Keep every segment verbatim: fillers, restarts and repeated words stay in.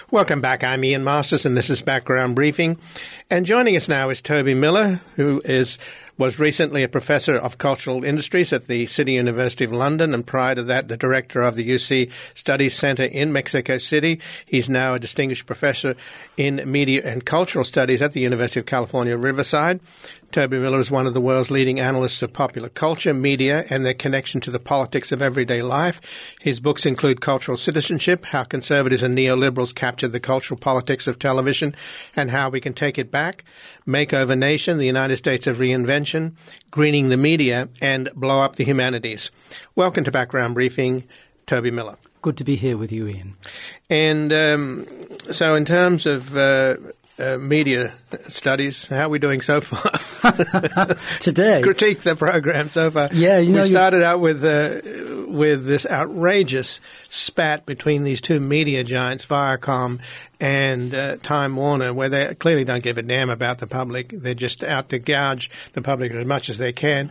Welcome back. I'm Ian Masters, and this is Background Briefing. And joining us now is Toby Miller, who is was recently a professor of cultural industries at the City University of London, and prior to that, the director of the U C Studies Center in Mexico City. He's now a distinguished professor in media and cultural studies at the University of California, Riverside. Toby Miller is one of the world's leading analysts of popular culture, media, and their connection to the politics of everyday life. His books include Cultural Citizenship, How Conservatives and Neoliberals Captured the Cultural Politics of Television and How We Can Take It Back, Makeover Nation, The United States of Reinvention, Greening the Media, and Blow Up the Humanities. Welcome to Background Briefing, Toby Miller. Good to be here with you, Ian. And um, so in terms of uh, uh, media studies, how are we doing so far? Today. Critique the program so far. Yeah, you know, we started out with uh, with this outrageous spat between these two media giants, Viacom and uh, Time Warner, where they clearly don't give a damn about the public. They're just out to gouge the public as much as they can.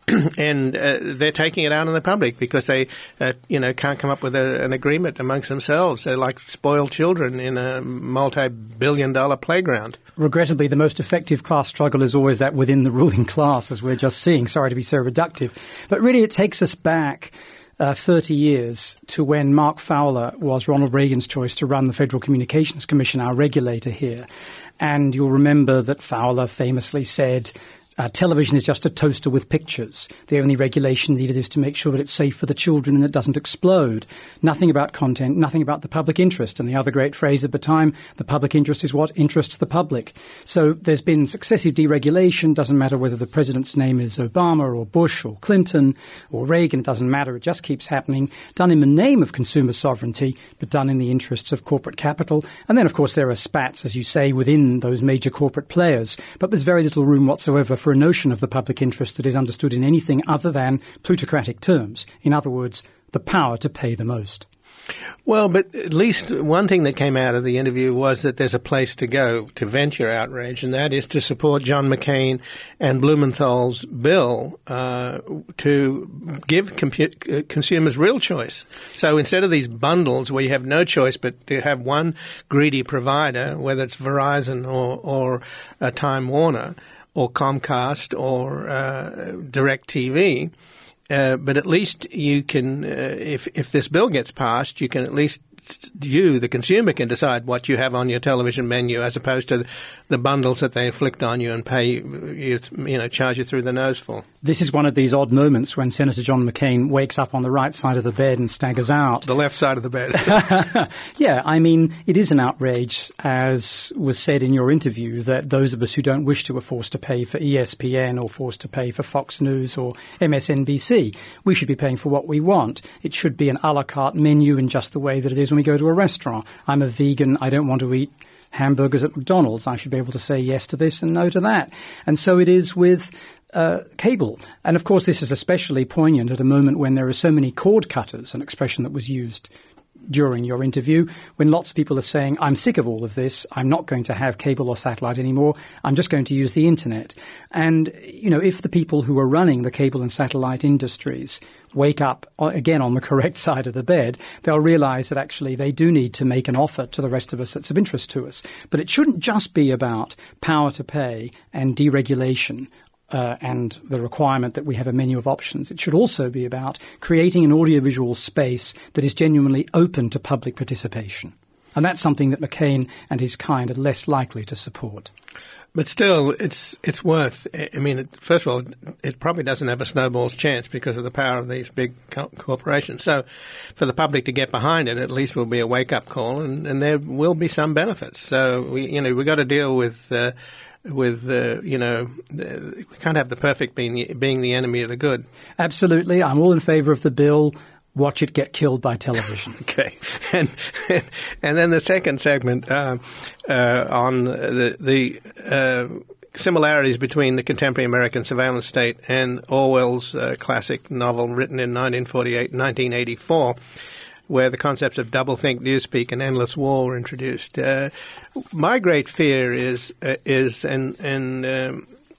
And uh, they're taking it out on the public because they, uh, you know, can't come up with a, an agreement amongst themselves. They're like spoiled children in a multi-billion dollar playground. Regrettably, the most effective class struggle is always that within the ruling class, as we're just seeing. Sorry to be so reductive. But really, it takes us back uh, thirty years to when Mark Fowler was Ronald Reagan's choice to run the Federal Communications Commission, our regulator here. And you'll remember that Fowler famously said, Uh, television is just a toaster with pictures. The only regulation needed is to make sure that it's safe for the children and it doesn't explode. Nothing about content, nothing about the public interest. And the other great phrase at the time, the public interest is what interests the public. So there's been successive deregulation. Doesn't matter whether the president's name is Obama or Bush or Clinton or Reagan. It doesn't matter. It just keeps happening. Done in the name of consumer sovereignty, but done in the interests of corporate capital. And then, of course, there are spats, as you say, within those major corporate players. But there's very little room whatsoever for a notion of the public interest that is understood in anything other than plutocratic terms. In other words, the power to pay the most. Well, but at least one thing that came out of the interview was that there's a place to go to vent your outrage, and that is to support John McCain and Blumenthal's bill uh, to give compu- uh, consumers real choice. So instead of these bundles where you have no choice but to have one greedy provider, whether it's Verizon or, or uh, Time Warner, or Comcast or uh, DirecTV, uh, but at least you can, uh, if if this bill gets passed, you can at least you, the consumer, can decide what you have on your television menu, as opposed to the bundles that they inflict on you and pay you, you know, charge you through the nose for. This is one of these odd moments when Senator John McCain wakes up on the right side of the bed and staggers out. The left side of the bed. Yeah, I mean, it is an outrage, as was said in your interview, that those of us who don't wish to are forced to pay for E S P N or forced to pay for Fox News or M S N B C. We should be paying for what we want. It should be an a la carte menu in just the way that it is when we go to a restaurant. I'm a vegan. I don't want to eat hamburgers at McDonald's. I should be able to say yes to this and no to that. And so it is with uh, cable. And of course, this is especially poignant at a moment when there are so many cord cutters, an expression that was used during your interview, when lots of people are saying, I'm sick of all of this. I'm not going to have cable or satellite anymore. I'm just going to use the internet. And, you know, if the people who are running the cable and satellite industries wake up, again, on the correct side of the bed, they'll realize that actually they do need to make an offer to the rest of us that's of interest to us. But it shouldn't just be about power to pay and deregulation Uh, and the requirement that we have a menu of options. It should also be about creating an audiovisual space that is genuinely open to public participation. And that's something that McCain and his kind are less likely to support. But still, it's it's worth, I mean, it, first of all, it probably doesn't have a snowball's chance because of the power of these big co- corporations. So for the public to get behind it, at least will be a wake-up call, and, and there will be some benefits. So, we, you know, we've got to deal with uh, with, uh, you know, uh, we can't have the perfect being the, being the enemy of the good. Absolutely. I'm all in favor of the bill. Watch it get killed by television. Okay. And, and and then the second segment uh, uh, on the, the uh, similarities between the contemporary American surveillance state and Orwell's uh, classic novel written in nineteen forty-eight, nineteen eighty-four, where the concepts of doublethink, newspeak, and endless war were introduced. Uh, my great fear is uh, is and and um,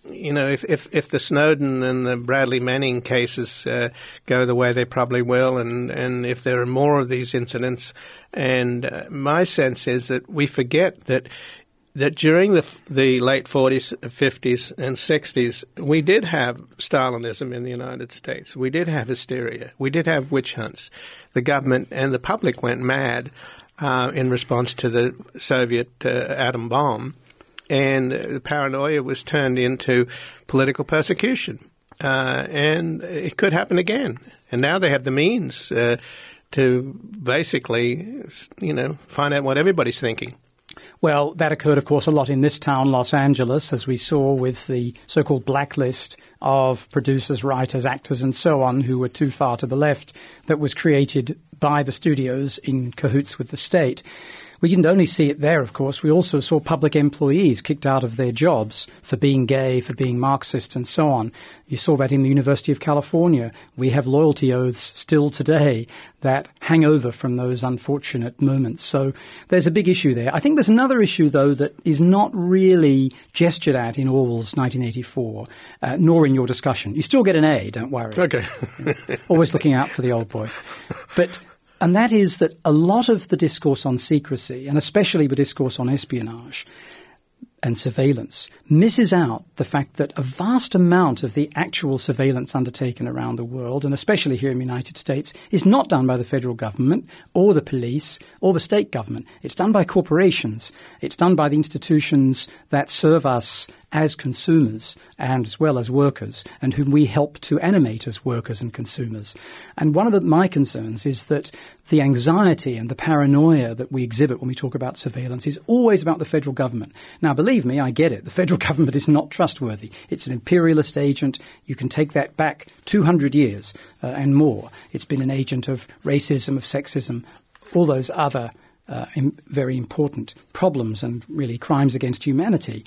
you know, if, if, if the Snowden and the Bradley Manning cases uh, go the way they probably will, and, and if there are more of these incidents, and uh, my sense is that we forget that that during the the late forties, fifties, and sixties, we did have Stalinism in the United States. We did have hysteria. We did have witch hunts. The government and the public went mad uh, in response to the Soviet uh, atom bomb, and the paranoia was turned into political persecution. Uh, and it could happen again. And now they have the means uh, to basically, you know, find out what everybody's thinking. Well, that occurred, of course, a lot in this town, Los Angeles, as we saw with the so-called blacklist of producers, writers, actors, and so on who were too far to the left, that was created by the studios in cahoots with the state. We didn't only see it there, of course. We also saw public employees kicked out of their jobs for being gay, for being Marxist, and so on. You saw that in the University of California. We have loyalty oaths still today that hang over from those unfortunate moments. So there's a big issue there. I think there's another issue, though, that is not really gestured at in Orwell's nineteen eighty-four, uh, nor in your discussion. You still get an A, don't worry. Okay. Always looking out for the old boy. But... And that is that a lot of the discourse on secrecy, and especially the discourse on espionage and surveillance, misses out the fact that a vast amount of the actual surveillance undertaken around the world, and especially here in the United States, is not done by the federal government or the police or the state government. It's done by corporations. It's done by the institutions that serve us as consumers and as well as workers, and whom we help to animate as workers and consumers. And one of the, my concerns is that the anxiety and the paranoia that we exhibit when we talk about surveillance is always about the federal government. Now, believe me, I get it. The federal government is not trustworthy. It's an imperialist agent. You can take that back two hundred years uh, and more. It's been an agent of racism, of sexism, all those other uh, im- very important problems and really crimes against humanity.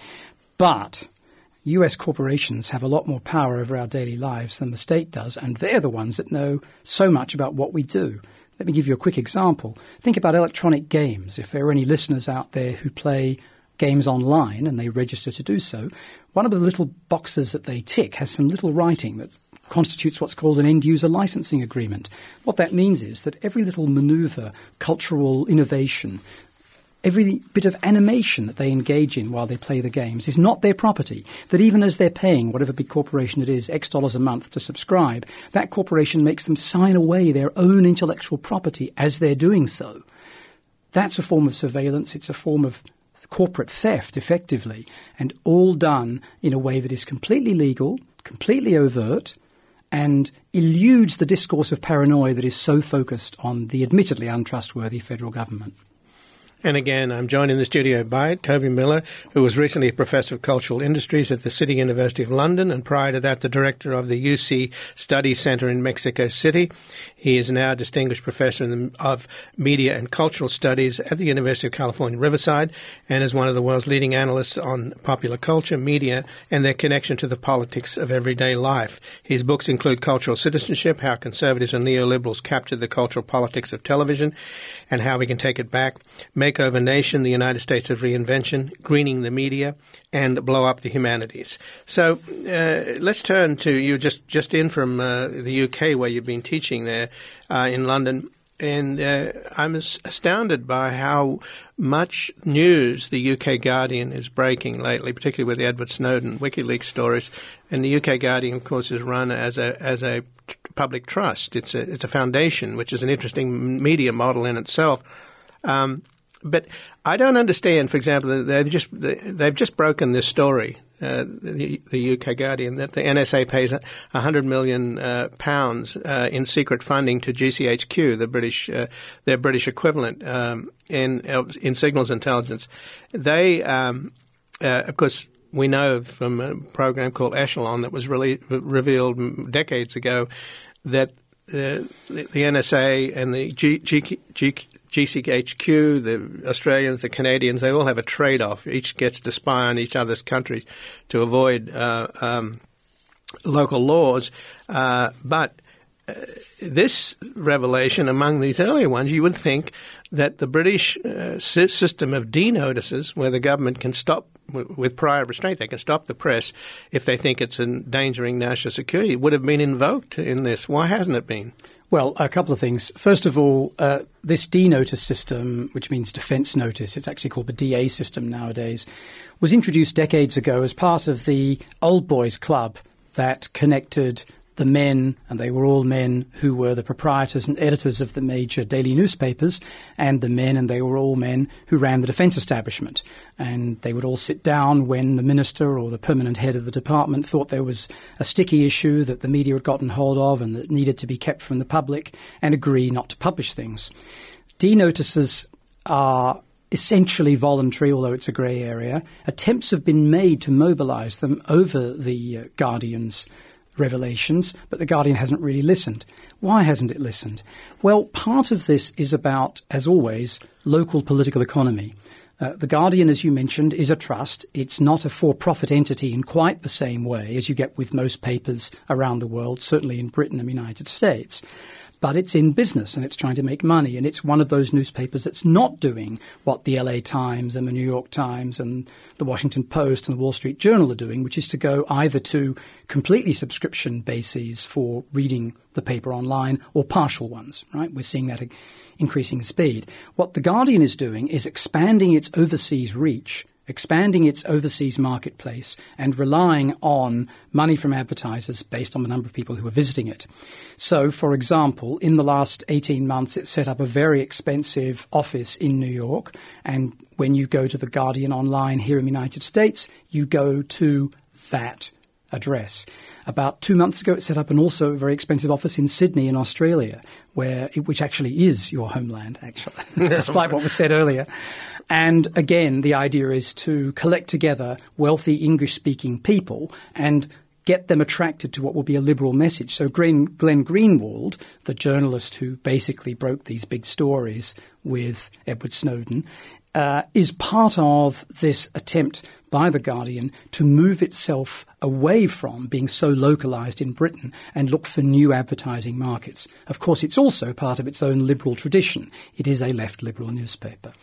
But U S corporations have a lot more power over our daily lives than the state does, and they're the ones that know so much about what we do. Let me give you a quick example. Think about electronic games. If there are any listeners out there who play games online and they register to do so, one of the little boxes that they tick has some little writing that constitutes what's called an end-user licensing agreement. What that means is that every little maneuver, cultural innovation, every bit of animation that they engage in while they play the games is not their property, that even as they're paying whatever big corporation it is, X dollars a month to subscribe, that corporation makes them sign away their own intellectual property as they're doing so. That's a form of surveillance. It's a form of corporate theft, effectively, and all done in a way that is completely legal, completely overt, and eludes the discourse of paranoia that is so focused on the admittedly untrustworthy federal government. And again, I'm joined in the studio by Toby Miller, who was recently a professor of cultural industries at the City University of London, and prior to that, the director of the U C Studies Center in Mexico City. He is now a distinguished professor in the, of media and cultural studies at the University of California, Riverside, and is one of the world's leading analysts on popular culture, media, and their connection to the politics of everyday life. His books include Cultural Citizenship, How Conservatives and Neoliberals Captured the Cultural Politics of Television, and How We Can Take It Back, Makeover Nation, The United States of Reinvention, Greening the Media, and Blow Up the Humanities. So uh, let's turn to you just, just in from uh, the U K, where you've been teaching there uh, in London. And uh, I'm astounded by how much news the U K Guardian is breaking lately, particularly with the Edward Snowden WikiLeaks stories. And the U K Guardian, of course, is run as a as a public trust. It's a it's a foundation, which is an interesting media model in itself. Um, but I don't understand, for example, they've just they've just broken this story. Uh, the, the U K Guardian, that the N S A pays one hundred million uh, pounds uh, in secret funding to G C H Q, the British, uh, their British equivalent um, in in signals intelligence. They, um, uh, of course, we know from a program called Echelon that was really revealed decades ago that uh, the, the N S A and the G, G, G, G C H Q, the Australians, the Canadians, they all have a trade-off. Each gets to spy on each other's countries to avoid uh, um, local laws. Uh, but uh, this revelation, among these earlier ones, you would think that the British uh, system of denotices, where the government can stop w- with prior restraint, they can stop the press if they think it's endangering national security, would have been invoked in this. Why hasn't it been? Well, a couple of things. First of all, uh, this D-notice system, which means defence notice, it's actually called the D A system nowadays, was introduced decades ago as part of the Old Boys Club that connected the men, and they were all men who were the proprietors and editors of the major daily newspapers, and the men, and they were all men who ran the defence establishment. And they would all sit down when the minister or the permanent head of the department thought there was a sticky issue that the media had gotten hold of and that needed to be kept from the public, and agree not to publish things. D-notices are essentially voluntary, although it's a grey area. Attempts have been made to mobilise them over the uh, Guardian's revelations, but the Guardian hasn't really listened. Why hasn't it listened? Well, part of this is about, as always, local political economy. Uh, the Guardian, as you mentioned, is a trust. It's not a for-profit entity in quite the same way as you get with most papers around the world, certainly in Britain and the United States. But it's in business and it's trying to make money, and it's one of those newspapers that's not doing what the L A Times and the New York Times and the Washington Post and the Wall Street Journal are doing, which is to go either to completely subscription bases for reading the paper online or partial ones, right? We're seeing that increasing speed. What The Guardian is doing is expanding its overseas reach, expanding its overseas marketplace, and relying on money from advertisers based on the number of people who are visiting it. So, for example, in the last eighteen months, it set up a very expensive office in New York. And when you go to The Guardian online here in the United States, you go to that address. About two months ago, it set up an also very expensive office in Sydney in Australia, where it, which actually is your homeland, actually, despite what was said earlier. And again, the idea is to collect together wealthy English-speaking people and get them attracted to what will be a liberal message. So Glenn, Glenn Greenwald, the journalist who basically broke these big stories with Edward Snowden, uh, is part of this attempt by The Guardian to move itself away from being so localised in Britain and look for new advertising markets. Of course, it's also part of its own liberal tradition. It is a left liberal newspaper.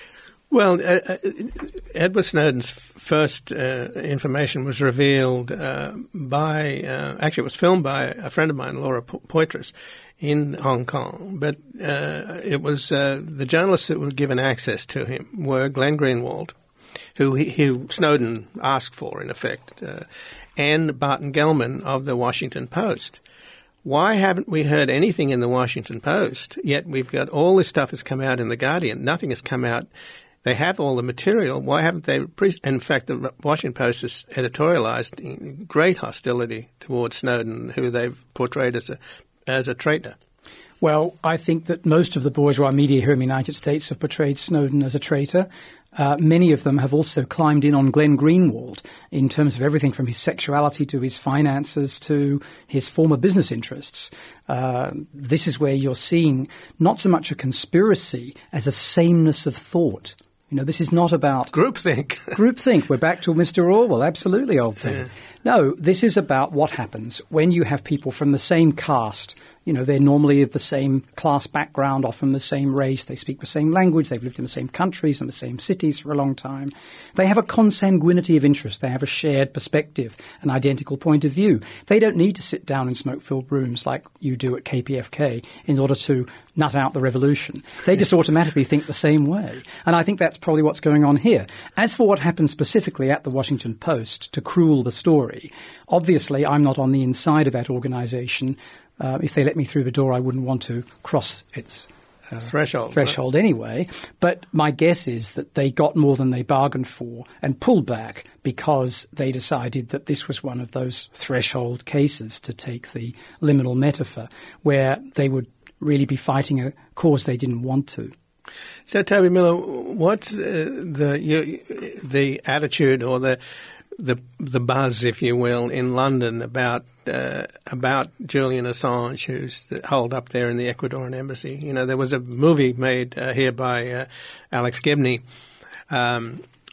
Well, uh, uh, Edward Snowden's first uh, information was revealed uh, by, uh, actually it was filmed by a friend of mine, Laura Poitras, in Hong Kong. But uh, it was uh, the journalists that were given access to him were Glenn Greenwald, who, he, who Snowden asked for, in effect, uh, and Barton Gellman of the Washington Post. Why haven't we heard anything in the Washington Post? Yet we've got all this stuff has come out in the Guardian. Nothing has come out. They have all the material. Why haven't they? Pre- in fact, the Washington Post has editorialized great hostility towards Snowden, who they've portrayed as a as a traitor. Well, I think that most of the bourgeois media here in the United States have portrayed Snowden as a traitor. Uh, many of them have also climbed in on Glenn Greenwald in terms of everything from his sexuality to his finances to his former business interests. Uh, this is where you're seeing not so much a conspiracy as a sameness of thought. You know, this is not about... Groupthink. Groupthink. We're back to Mister Orwell. Absolutely, old thing. Yeah. No, this is about what happens when you have people from the same caste. You know, they're normally of the same class background, often the same race. They speak the same language. They've lived in the same countries and the same cities for a long time. They have a consanguinity of interest. They have a shared perspective, an identical point of view. They don't need to sit down in smoke-filled rooms like you do at K P F K in order to nut out the revolution. They just automatically think the same way. And I think that's probably what's going on here. As for what happened specifically at the Washington Post to cruel the story, obviously I'm not on the inside of that organization. Uh, if they let me through the door, I wouldn't want to cross its uh, threshold, threshold right? Anyway. But my guess is that they got more than they bargained for and pulled back because they decided that this was one of those threshold cases, to take the liminal metaphor, where they would really be fighting a cause they didn't want to. So, Toby Miller, what's uh, the you, the attitude or the the the buzz, if you will, in London about uh, about Julian Assange, who's holed up there in the Ecuadorian embassy? You know, there was a movie made uh, here by uh, Alex Gibney um,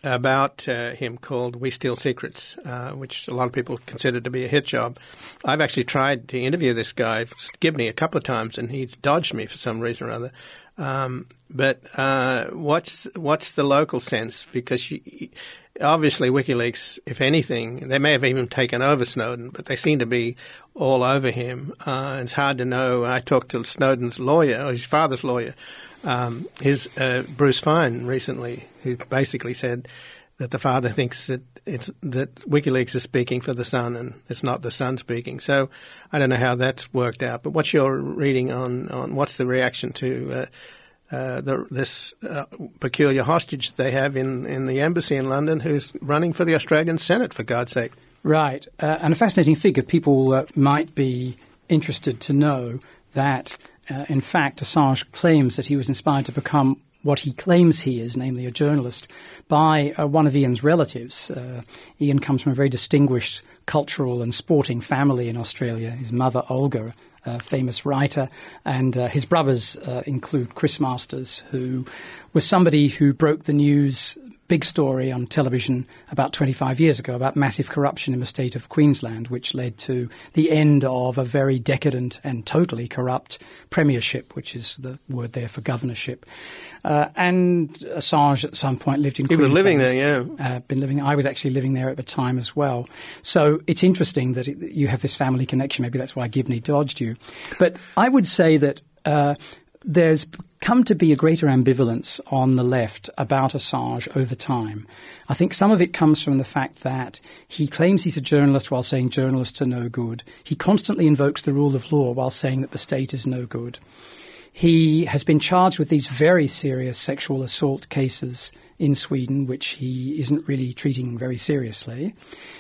about uh, him called We Steal Secrets, uh, which a lot of people consider to be a hit job. I've actually tried to interview this guy, Gibney, a couple of times, and he dodged me for some reason or other. Um, but uh, what's what's the local sense? Because you, obviously WikiLeaks, if anything, they may have even taken over Snowden, but they seem to be all over him. Uh, it's hard to know. I talked to Snowden's lawyer, or his father's lawyer, um, his uh, Bruce Fine recently, who basically said that the father thinks that it's that WikiLeaks is speaking for the son and it's not the son speaking. So I don't know how that's worked out. But what's your reading on, on what's the reaction to uh, uh, the, this uh, peculiar hostage they have in, in the embassy in London who's running for the Australian Senate, for God's sake? Right. Uh, and a fascinating figure. People uh, might be interested to know that, uh, in fact, Assange claims that he was inspired to become what he claims he is, namely a journalist, by uh, one of Ian's relatives. Uh, Ian comes from a very distinguished cultural and sporting family in Australia. His mother, Olga, a famous writer, and uh, his brothers uh, include Chris Masters, who was somebody who broke the news, big story on television about twenty-five years ago about massive corruption in the state of Queensland, which led to the end of a very decadent and totally corrupt premiership, which is the word there for governorship. Uh, and Assange at some point lived in he Queensland. He was living there, yeah. Uh, been living. I was actually living there at the time as well. So it's interesting that it, you have this family connection. Maybe that's why Gibney dodged you. But I would say that uh, there's come to be a greater ambivalence on the left about Assange over time. I think some of it comes from the fact that he claims he's a journalist while saying journalists are no good. He constantly invokes the rule of law while saying that the state is no good. He has been charged with these very serious sexual assault cases in Sweden, which he isn't really treating very seriously.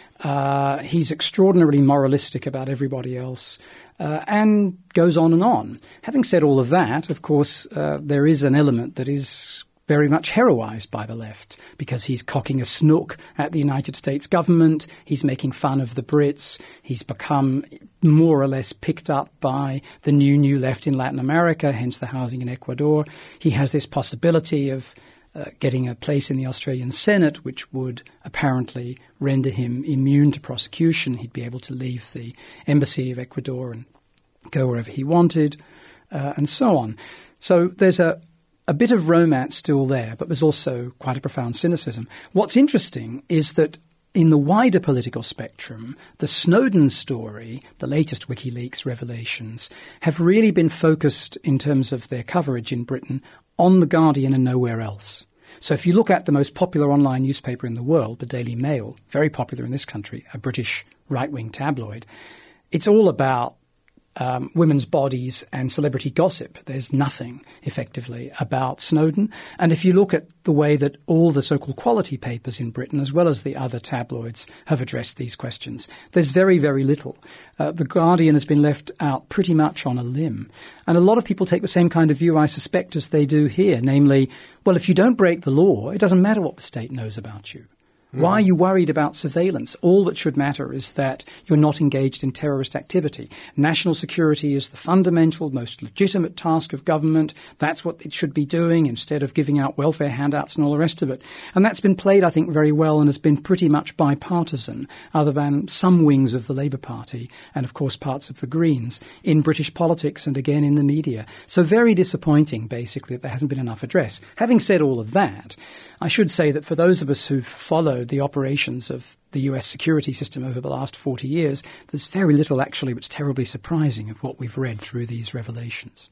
Uh, he's extraordinarily moralistic about everybody else, uh, and goes on and on. Having said all of that, of course, uh, there is an element that is very much heroized by the left, because he's cocking a snook at the United States government, he's making fun of the Brits, he's become more or less picked up by the new new left in Latin America, hence the housing in Ecuador. He has this possibility of uh, getting a place in the Australian Senate, which would apparently render him immune to prosecution. He'd be able to leave the embassy of Ecuador and go wherever he wanted, uh, and so on. So there's a A bit of romance still there, but there's also quite a profound cynicism. What's interesting is that in the wider political spectrum, the Snowden story, the latest WikiLeaks revelations, have really been focused in terms of their coverage in Britain on The Guardian and nowhere else. So if you look at the most popular online newspaper in the world, the Daily Mail, very popular in this country, a British right-wing tabloid, it's all about Um, women's bodies and celebrity gossip. There's nothing, effectively, about Snowden. And if you look at the way that all the so-called quality papers in Britain, as well as the other tabloids, have addressed these questions, there's very, very little. Uh, the Guardian has been left out pretty much on a limb. And a lot of people take the same kind of view, I suspect, as they do here, namely, well, if you don't break the law, it doesn't matter what the state knows about you. Why are you worried about surveillance? All that should matter is that you're not engaged in terrorist activity. National security is the fundamental, most legitimate task of government. That's what it should be doing instead of giving out welfare handouts and all the rest of it. And that's been played, I think, very well and has been pretty much bipartisan, other than some wings of the Labour Party and, of course, parts of the Greens in British politics and, again, in the media. So very disappointing, basically, that there hasn't been enough address. Having said all of that, I should say that for those of us who've followed the operations of the U S security system over the last forty years, there's very little actually that's terribly surprising of what we've read through these revelations.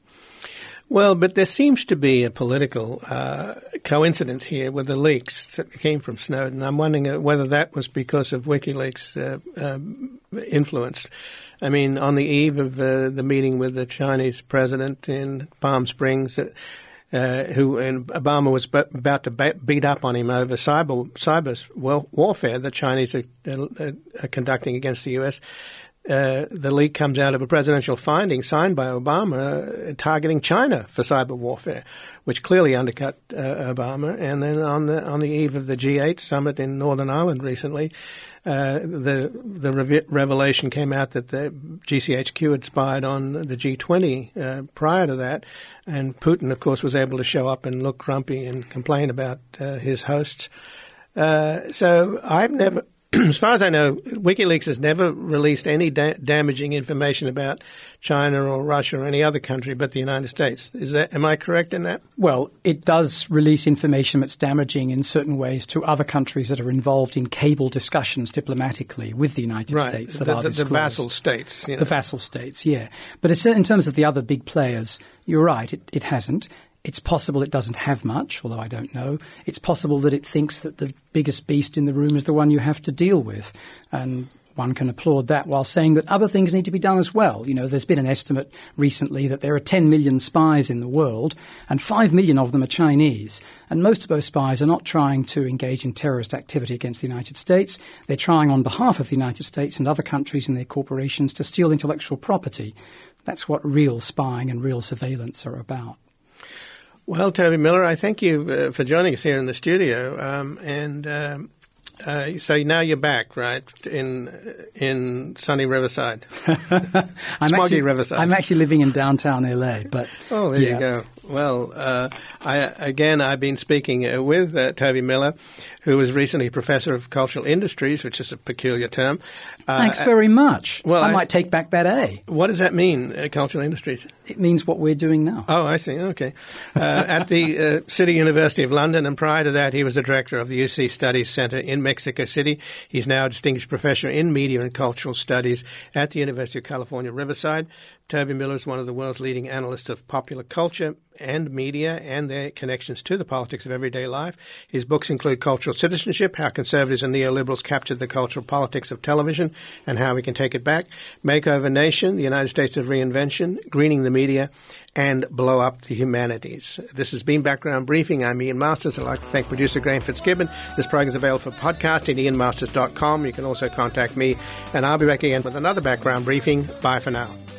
Well, but there seems to be a political uh, coincidence here with the leaks that came from Snowden. I'm wondering whether that was because of WikiLeaks' uh, uh, influence. I mean, on the eve of uh, the meeting with the Chinese president in Palm Springs, uh, Uh, who and Obama was b- about to ba- beat up on him over cyber cyber well, warfare that Chinese are, uh, are conducting against the U S. Uh, the leak comes out of a presidential finding signed by Obama uh, targeting China for cyber warfare, which clearly undercut uh, Obama. And then on the on the eve of the G eight summit in Northern Ireland recently, uh, the the re- revelation came out that the G C H Q had spied on the G twenty uh, prior to that. And Putin, of course, was able to show up and look grumpy and complain about uh, his hosts. Uh, so I've never, as far as I know, WikiLeaks has never released any da- damaging information about China or Russia or any other country but the United States. Is that, am I correct in that? Well, it does release information that's damaging in certain ways to other countries that are involved in cable discussions diplomatically with the United right. States that the, are the, disclosed. the vassal states. You know. The vassal states, yeah. But it's, in terms of the other big players, you're right, it, it hasn't. It's possible it doesn't have much, although I don't know. It's possible that it thinks that the biggest beast in the room is the one you have to deal with. And one can applaud that while saying that other things need to be done as well. You know, there's been an estimate recently that there are ten million spies in the world, and five million of them are Chinese. And most of those spies are not trying to engage in terrorist activity against the United States. They're trying on behalf of the United States and other countries and their corporations to steal intellectual property. That's what real spying and real surveillance are about. Well, Toby Miller, I thank you uh, for joining us here in the studio. Um, and um, uh, so now you're back, right, in in sunny Riverside, I'm smoggy actually, Riverside. I'm actually living in downtown L A. But oh, there yeah. you go. Well, uh, I, again, I've been speaking uh, with uh, Toby Miller, who was recently a professor of cultural industries, which is a peculiar term. Uh, Thanks very much. Well, I, I might take back that A. What does that mean, uh, cultural industries? It means what we're doing now. Oh, I see. Okay. Uh, at the uh, City University of London, and prior to that, he was the director of the U C Studies Center in Mexico City. He's now a distinguished professor in media and cultural studies at the University of California, Riverside. Toby Miller is one of the world's leading analysts of popular culture and media and their connections to the politics of everyday life. His books include Cultural Citizenship, How Conservatives and Neoliberals Captured the Cultural Politics of Television and How We Can Take It Back, Makeover Nation, The United States of Reinvention, Greening the Media, and Blow Up the Humanities. This has been Background Briefing. I'm Ian Masters. I'd like to thank producer Graham Fitzgibbon. This program is available for podcasting at ian masters dot com. You can also contact me, and I'll be back again with another Background Briefing. Bye for now.